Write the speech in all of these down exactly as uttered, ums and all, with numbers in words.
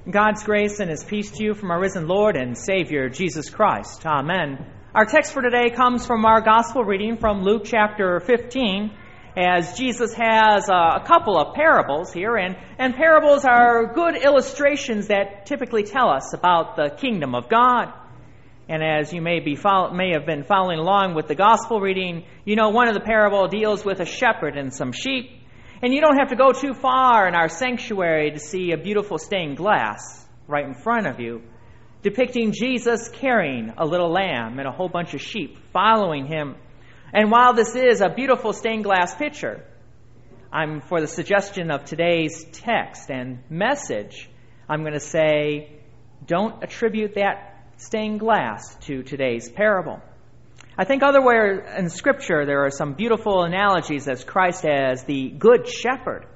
God's grace and His peace to you from our risen Lord and Savior, Jesus Christ. Amen. Our text for today comes from our gospel reading from Luke chapter fifteen, as Jesus has a couple of parables here, and, and parables are good illustrations that typically tell us about the kingdom of God. And as you may be follow, may have been following along with the gospel reading, you know one of the parable deals with a shepherd and some sheep. And you don't have to go too far in our sanctuary to see a beautiful stained glass right in front of you, depicting Jesus carrying a little lamb and a whole bunch of sheep following him. And while this is a beautiful stained glass picture, I'm for the suggestion of today's text and message, I'm going to say, don't attribute that stained glass to today's parable. I think otherwhere in Scripture there are some beautiful analogies as Christ as the good shepherd.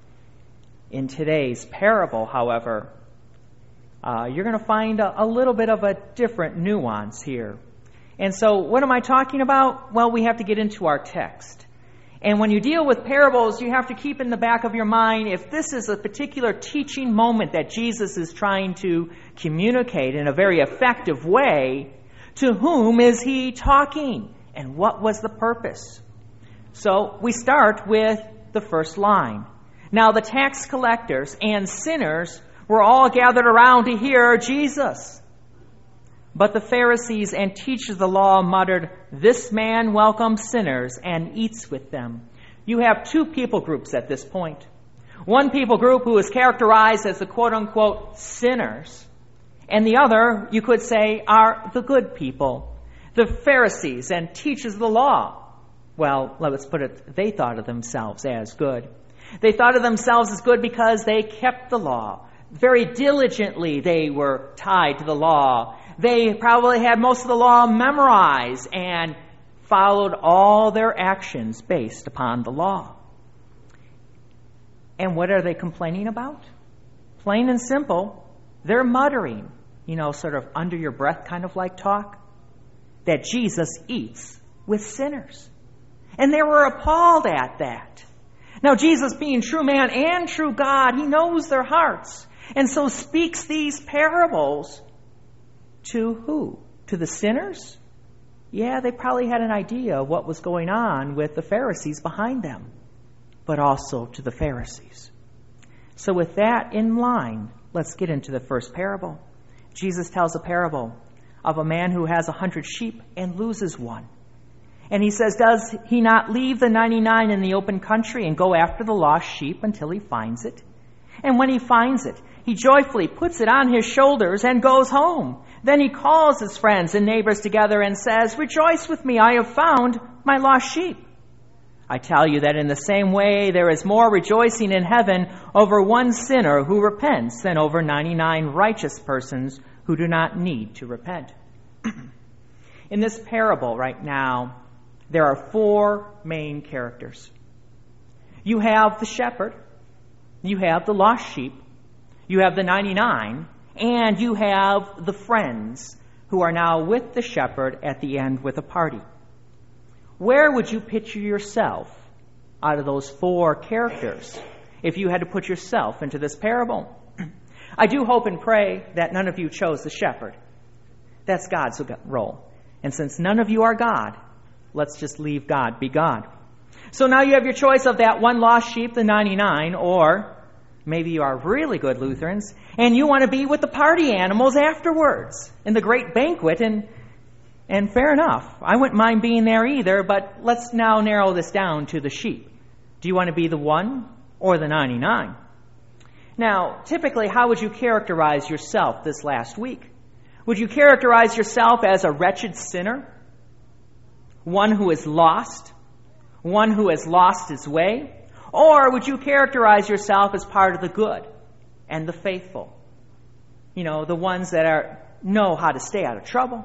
In today's parable, however, uh, you're going to find a, a little bit of a different nuance here. And so what am I talking about? Well, we have to get into our text. And when you deal with parables, you have to keep in the back of your mind, if this is a particular teaching moment that Jesus is trying to communicate in a very effective way, to whom is he talking? And what was the purpose? So we start with the first line. Now the tax collectors and sinners were all gathered around to hear Jesus. But the Pharisees and teachers of the law muttered, "This man welcomes sinners and eats with them." You have two people groups at this point. One people group who is characterized as the quote-unquote sinners, and the other, you could say, are the good people, the Pharisees and teachers of the law. Well, let's put it, they thought of themselves as good. They thought of themselves as good because they kept the law. Very diligently they were tied to the law. They probably had most of the law memorized and followed all their actions based upon the law. And what are they complaining about? Plain and simple, they're muttering, you know, sort of under your breath kind of like talk, that Jesus eats with sinners. And they were appalled at that. Now, Jesus, being true man and true God, he knows their hearts, and so speaks these parables to who? To the sinners? Yeah, they probably had an idea of what was going on with the Pharisees behind them, but also to the Pharisees. So with that in line, let's get into the first parable. Jesus tells a parable of a man who has a hundred sheep and loses one. And he says, does he not leave the ninety-nine in the open country and go after the lost sheep until he finds it? And when he finds it, he joyfully puts it on his shoulders and goes home. Then he calls his friends and neighbors together and says, "Rejoice with me, I have found my lost sheep." I tell you that in the same way there is more rejoicing in heaven over one sinner who repents than over ninety-nine righteous persons who do not need to repent. In this parable right now, there are four main characters. You have the shepherd, you have the lost sheep, you have the ninety-nine, and you have the friends who are now with the shepherd at the end with a party. Where would you picture yourself out of those four characters if you had to put yourself into this parable? I do hope and pray that none of you chose the shepherd. That's God's role. And since none of you are God, let's just leave God be God. So now you have your choice of that one lost sheep, the ninety-nine, or maybe you are really good Lutherans, and you want to be with the party animals afterwards in the great banquet, and and fair enough. I wouldn't mind being there either, but let's now narrow this down to the sheep. Do you want to be the one or the ninety-nine? Now, typically, how would you characterize yourself this last week? Would you characterize yourself as a wretched sinner? One who is lost? One who has lost his way? Or would you characterize yourself as part of the good and the faithful? You know, the ones that are know how to stay out of trouble.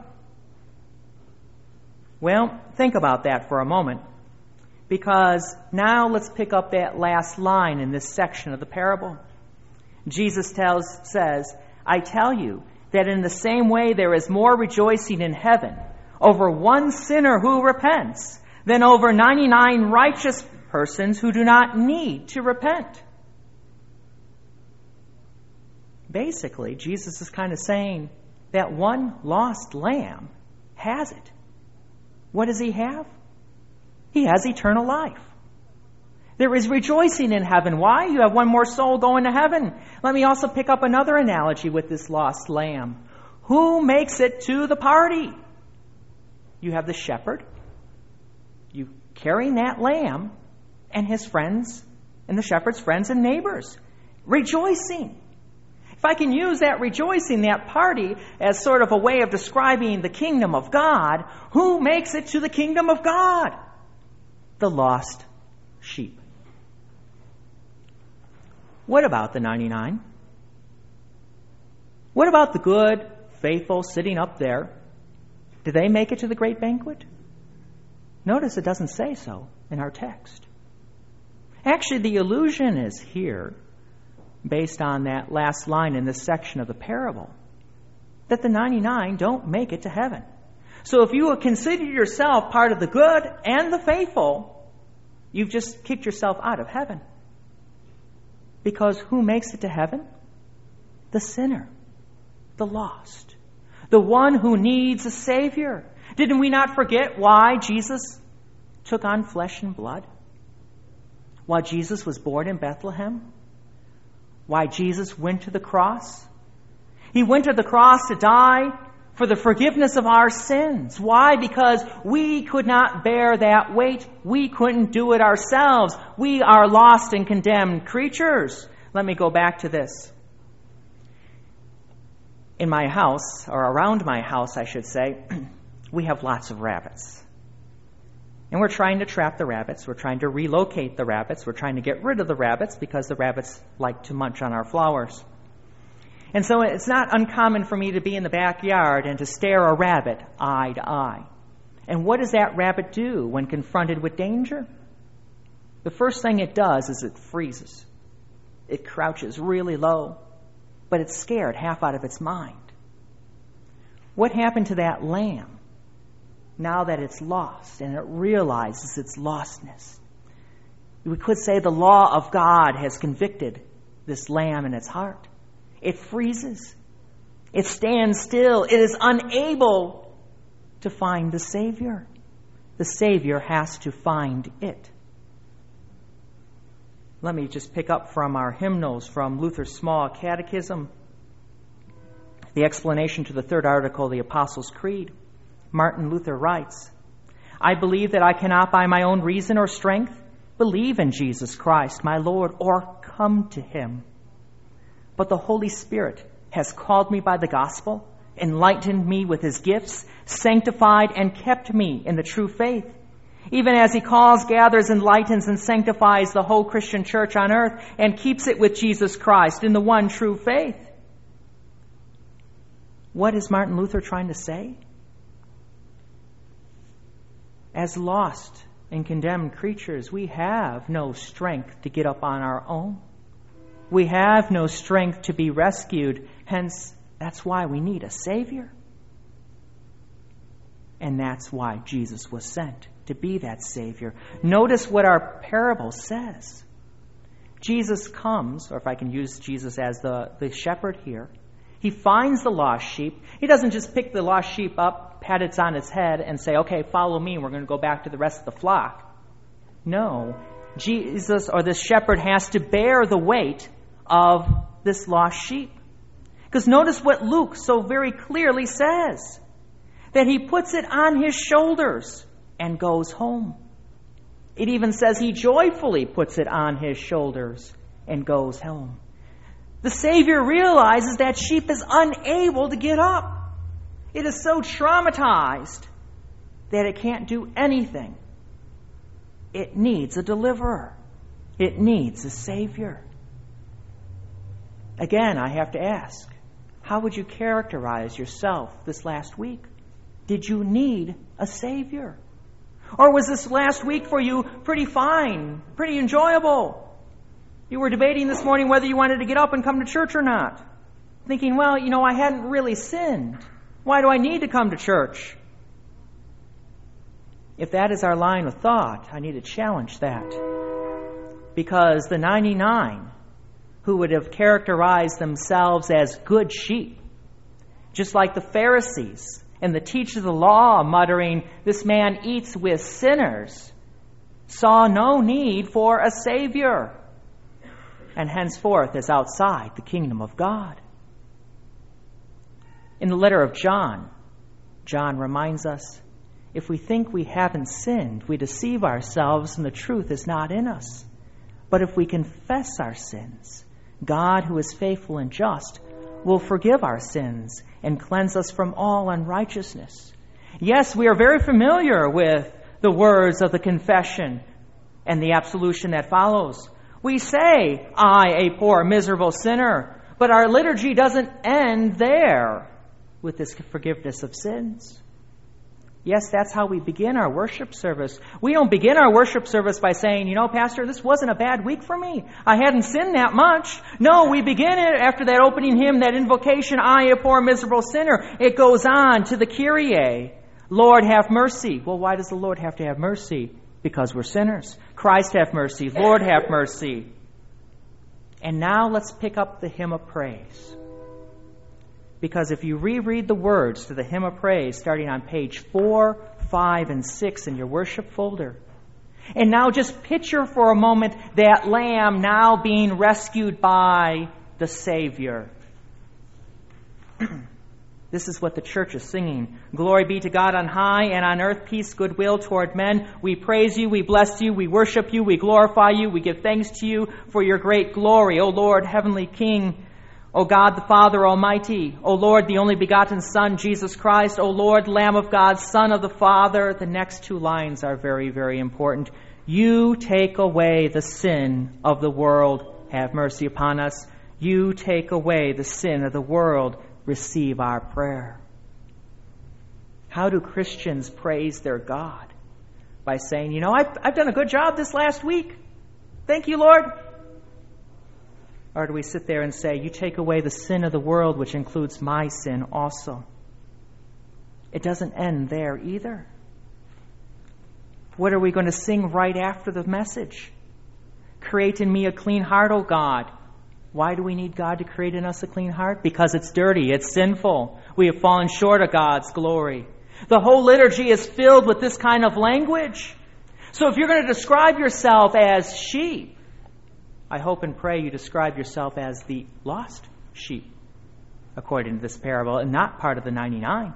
Well, think about that for a moment, because now let's pick up that last line in this section of the parable. Jesus tells, says, I tell you that in the same way there is more rejoicing in heaven over one sinner who repents than over ninety-nine righteous persons who do not need to repent. basically, Jesus is kind of saying that one lost lamb has it. What does he have? He has eternal life. There is rejoicing in heaven. Why? You have one more soul going to heaven. Let me also pick up another analogy with this lost lamb. Who makes it to the party? You have the shepherd. You carrying that lamb and his friends and the shepherd's friends and neighbors. Rejoicing. If I can use that rejoicing, that party, as sort of a way of describing the kingdom of God, who makes it to the kingdom of God? The lost sheep. What about the ninety-nine? What about the good, faithful, sitting up there? Did they make it to the great banquet? Notice it doesn't say so in our text. Actually, the allusion is here, based on that last line in this section of the parable, that the ninety-nine don't make it to heaven. So if you will consider yourself part of the good and the faithful, you've just kicked yourself out of heaven. Because who makes it to heaven? The sinner, the lost, the one who needs a Savior. Didn't we not forget why Jesus took on flesh and blood? Why Jesus was born in Bethlehem? Why Jesus went to the cross? He went to the cross to die for the forgiveness of our sins. Why? Because we could not bear that weight. We couldn't do it ourselves. We are lost and condemned creatures. Let me go back to this. In my house, or around my house, I should say, we have lots of rabbits. And we're trying to trap the rabbits. We're trying to relocate the rabbits. We're trying to get rid of the rabbits because the rabbits like to munch on our flowers. And so it's not uncommon for me to be in the backyard and to stare a rabbit eye to eye. And what does that rabbit do when confronted with danger? The first thing it does is it freezes. It crouches really low, but it's scared half out of its mind. What happened to that lamb now that it's lost and it realizes its lostness? We could say the law of God has convicted this lamb in its heart. It freezes. It stands still. It is unable to find the Savior. The Savior has to find it. Let me just pick up from our hymnals from Luther's Small Catechism, the explanation to the third article of the Apostles' Creed. Martin Luther writes, I believe that I cannot by my own reason or strength believe in Jesus Christ, my Lord, or come to him. But the Holy Spirit has called me by the gospel, enlightened me with his gifts, sanctified and kept me in the true faith, even as he calls, gathers, enlightens, and sanctifies the whole Christian church on earth and keeps it with Jesus Christ in the one true faith. What is Martin Luther trying to say? As lost and condemned creatures, we have no strength to get up on our own. We have no strength to be rescued. Hence, that's why we need a Savior. And that's why Jesus was sent, to be that Savior. Notice what our parable says. Jesus comes, or if I can use Jesus as the, the shepherd here, he finds the lost sheep. He doesn't just pick the lost sheep up, pat it on its head, and say, okay, follow me, and we're going to go back to the rest of the flock. No, Jesus or this shepherd has to bear the weight of this lost sheep. Because notice what Luke so very clearly says, that he puts it on his shoulders and goes home. It even says he joyfully puts it on his shoulders and goes home. The Savior realizes that sheep is unable to get up. It is so traumatized that it can't do anything. It needs a deliverer. It needs a Savior. Again, I have to ask, how would you characterize yourself this last week? Did you need a Savior? Or was this last week for you pretty fine, pretty enjoyable? You were debating this morning whether you wanted to get up and come to church or not. Thinking, well, you know, I hadn't really sinned. Why do I need to come to church? If that is our line of thought, I need to challenge that. Because the ninety-nine who would have characterized themselves as good sheep, just like the Pharisees and the teachers of the law, muttering, "This man eats with sinners," saw no need for a Savior, and henceforth is outside the kingdom of God. In the letter of John, John reminds us, if we think we haven't sinned, we deceive ourselves and the truth is not in us. But if we confess our sins, God, who is faithful and just, will forgive our sins and cleanse us from all unrighteousness. Yes, we are very familiar with the words of the confession and the absolution that follows. We say, "I, a poor, miserable sinner," but our liturgy doesn't end there with this forgiveness of sins. Yes, that's how we begin our worship service. We don't begin our worship service by saying, "You know, Pastor, this wasn't a bad week for me. I hadn't sinned that much." No, we begin it after that opening hymn, that invocation, "I, a poor, miserable sinner." It goes on to the Kyrie, "Lord, have mercy." Well, why does the Lord have to have mercy? Because we're sinners. Christ, have mercy. Lord, have mercy. And now let's pick up the hymn of praise. Because if you reread the words to the hymn of praise starting on page four, five, and six in your worship folder, and now just picture for a moment that lamb now being rescued by the Savior. This is what the church is singing. "Glory be to God on high, and on earth peace, goodwill toward men. We praise you, we bless you, we worship you, we glorify you, we give thanks to you for your great glory, O Lord, heavenly King. O God the Father Almighty, O Lord, the only begotten Son, Jesus Christ, O Lord, Lamb of God, Son of the Father." The next two lines are very, very important. "You take away the sin of the world. Have mercy upon us. You take away the sin of the world. Receive our prayer." How do Christians praise their God? By saying, "You know, I've, I've done a good job this last week. Thank you, Lord." Or do we sit there and say, "You take away the sin of the world, which includes my sin also"? It doesn't end there either. What are we going to sing right after the message? "Create in me a clean heart, O God." Why do we need God to create in us a clean heart? Because it's dirty, it's sinful. We have fallen short of God's glory. The whole liturgy is filled with this kind of language. So if you're going to describe yourself as sheep, I hope and pray you describe yourself as the lost sheep, according to this parable, and not part of the ninety-nine.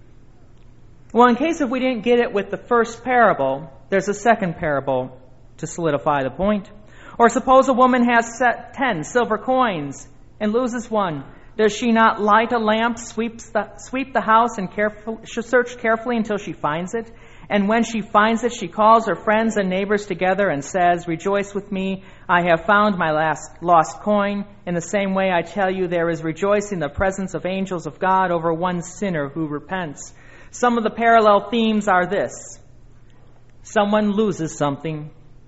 Well, in case if we didn't get it with the first parable, there's a second parable to solidify the point. Or suppose a woman has set ten silver coins and loses one. Does she not light a lamp, sweeps the, sweep the house, and careful, search carefully until she finds it? And when she finds it, she calls her friends and neighbors together and says, "Rejoice with me, I have found my last lost coin." In the same way, I tell you, there is rejoicing in the presence of angels of God over one sinner who repents. Some of the parallel themes are this. Someone loses something.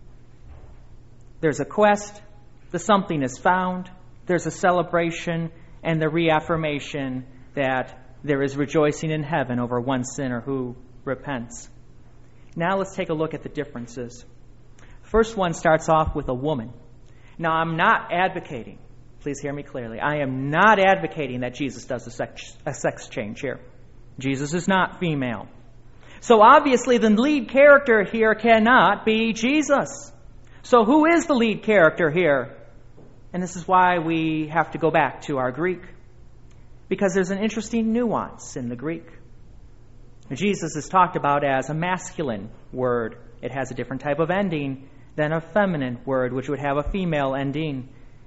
There's a quest. The something is found. There's a celebration and the reaffirmation that there is rejoicing in heaven over one sinner who repents. Now let's take a look at the differences. First one starts off with a woman. Now I'm not advocating, please hear me clearly, I am not advocating that Jesus does a sex, a sex change here. Jesus is not female. So obviously the lead character here cannot be Jesus. So who is the lead character here? And this is why we have to go back to our Greek. Because there's an interesting nuance in the Greek. Jesus is talked about as a masculine word. It has a different type of ending than a feminine word, which would have a female ending.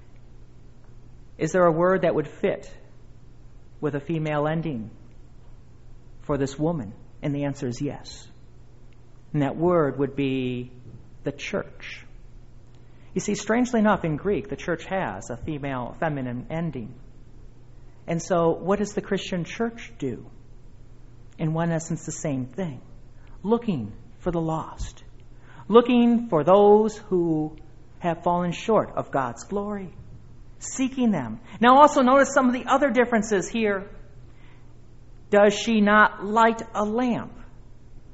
Is there a word that would fit with a female ending for this woman? And the answer is yes. And that word would be the church. You see, strangely enough, in Greek, the church has a female, feminine ending. And so what does the Christian church do? In one essence, the same thing. Looking for the lost. Looking for those who have fallen short of God's glory. Seeking them. Now also notice some of the other differences here. Does she not light a lamp?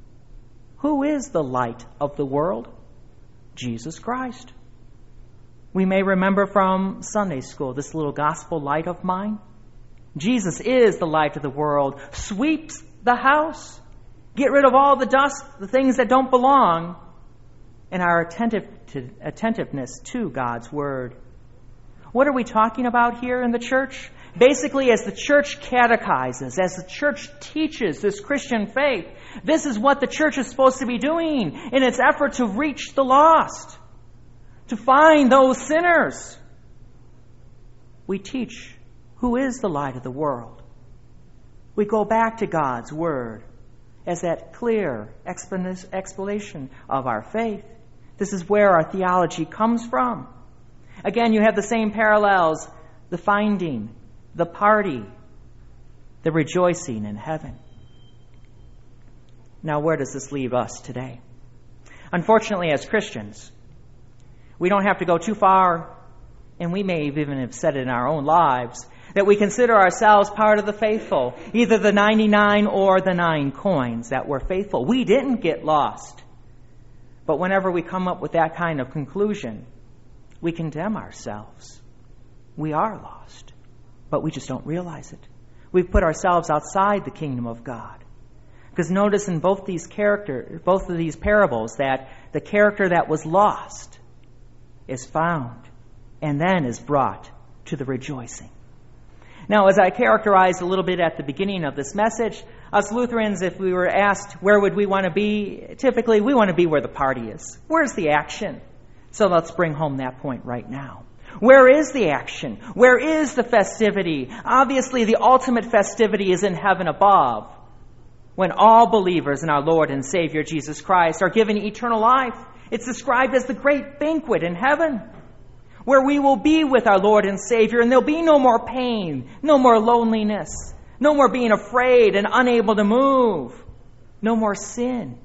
Who is the light of the world? Jesus Christ. We may remember from Sunday school this little gospel light of mine. Jesus is the light of the world, sweeps the house. Get rid of all the dust, the things that don't belong, and our attentive to, attentiveness to God's Word. What are we talking about here in the church? Basically, as the church catechizes, as the church teaches this Christian faith, this is what the church is supposed to be doing in its effort to reach the lost, to find those sinners. We teach who is the light of the world. We go back to God's Word as that clear explanation of our faith. This is where our theology comes from. Again, you have the same parallels, the finding, the party, the rejoicing in heaven. Now, where does this leave us today? Unfortunately, as Christians, we don't have to go too far, and we may even have said it in our own lives, that we consider ourselves part of the faithful, either the ninety-nine or the nine coins that were faithful. We didn't get lost. But whenever we come up with that kind of conclusion, we condemn ourselves. We are lost, but we just don't realize it. We've put ourselves outside the kingdom of God. Because notice in both these character, both of these parables that the character that was lost is found and then is brought to the rejoicing. Now, as I characterized a little bit at the beginning of this message, us Lutherans, if we were asked where would we want to be, typically we want to be where the party is. Where's the action? So let's bring home that point right now. Where is the action? Where is the festivity? Obviously, the ultimate festivity is in heaven above, when all believers in our Lord and Savior Jesus Christ are given eternal life. It's described as the great banquet in heaven, where we will be with our Lord and Savior, and there'll be no more pain, no more loneliness, no more being afraid and unable to move, no more sin.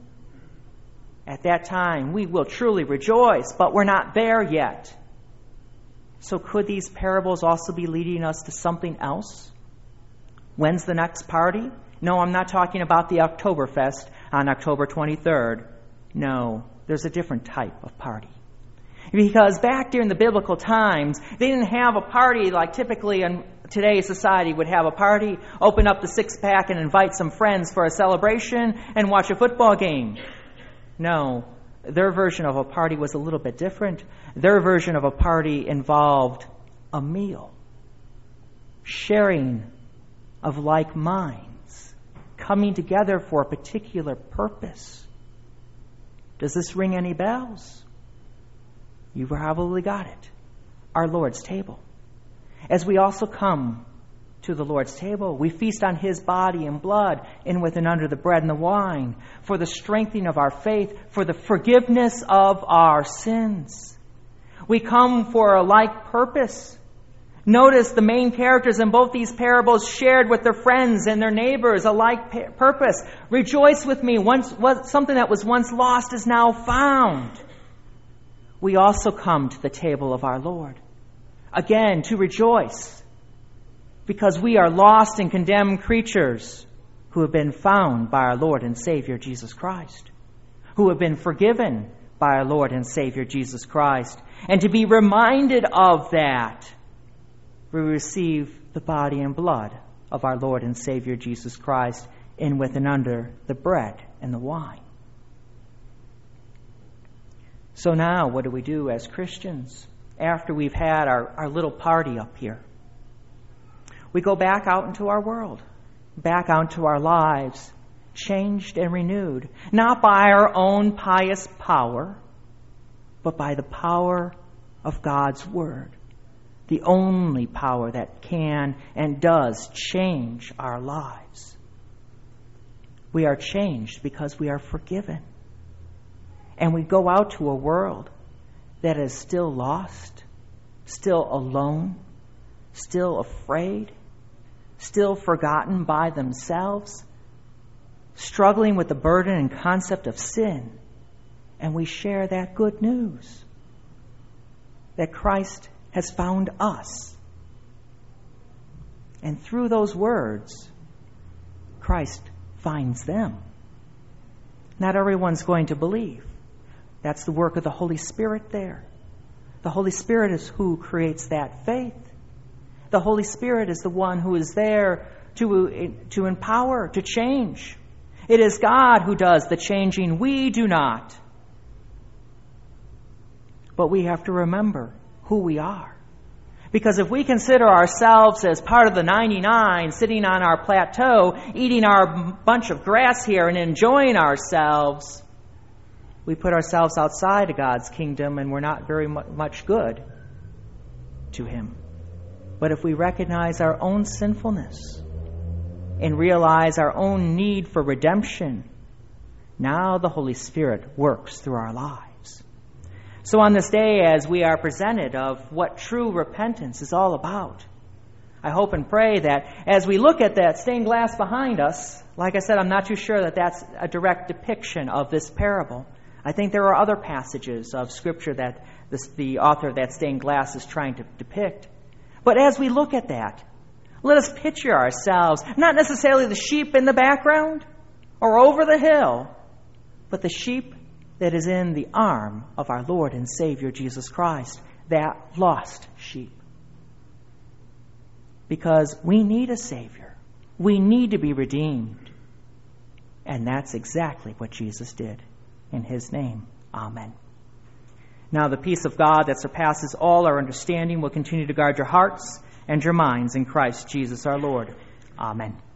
At that time, we will truly rejoice, but we're not there yet. So could these parables also be leading us to something else? When's the next party? No, I'm not talking about the Oktoberfest on October twenty-third. No, there's a different type of party. Because back during the biblical times, they didn't have a party like typically in today's society would have a party, open up the six-pack and invite some friends for a celebration and watch a football game. No, their version of a party was a little bit different. Their version of a party involved a meal, sharing of like minds, coming together for a particular purpose. Does this ring any bells? You probably got it. Our Lord's table. As we also come to the Lord's table, we feast on His body and blood, in with and under the bread and the wine, for the strengthening of our faith, for the forgiveness of our sins. We come for a like purpose. Notice the main characters in both these parables shared with their friends and their neighbors a like pa- purpose. Rejoice with me. Once, was, something that was once lost is now found. We also come to the table of our Lord, again, to rejoice, because we are lost and condemned creatures who have been found by our Lord and Savior Jesus Christ, who have been forgiven by our Lord and Savior Jesus Christ. And to be reminded of that, we receive the body and blood of our Lord and Savior Jesus Christ in with and under the bread and the wine. So now, what do we do as Christians after we've had our, our little party up here? We go back out into our world, back out into our lives, changed and renewed, not by our own pious power, but by the power of God's Word, the only power that can and does change our lives. We are changed because we are forgiven. And we go out to a world that is still lost, still alone, still afraid, still forgotten by themselves, struggling with the burden and concept of sin. And we share that good news that Christ has found us. And through those words, Christ finds them. Not everyone's going to believe. That's the work of the Holy Spirit there. The Holy Spirit is who creates that faith. The Holy Spirit is the one who is there to, to empower, to change. It is God who does the changing. We do not. But we have to remember who we are. Because if we consider ourselves as part of the ninety-nine, sitting on our plateau, eating our bunch of grass here and enjoying ourselves, we put ourselves outside of God's kingdom and we're not very much good to Him. But if we recognize our own sinfulness and realize our own need for redemption, now the Holy Spirit works through our lives. So on this day, as we are presented of what true repentance is all about, I hope and pray that as we look at that stained glass behind us, like I said, I'm not too sure that that's a direct depiction of this parable. I think there are other passages of Scripture that this, the author of that stained glass is trying to depict. But as we look at that, let us picture ourselves, not necessarily the sheep in the background or over the hill, but the sheep that is in the arm of our Lord and Savior Jesus Christ, that lost sheep. Because we need a Savior. We need to be redeemed. And that's exactly what Jesus did. In His name, amen. Now the peace of God that surpasses all our understanding will continue to guard your hearts and your minds in Christ Jesus our Lord. Amen.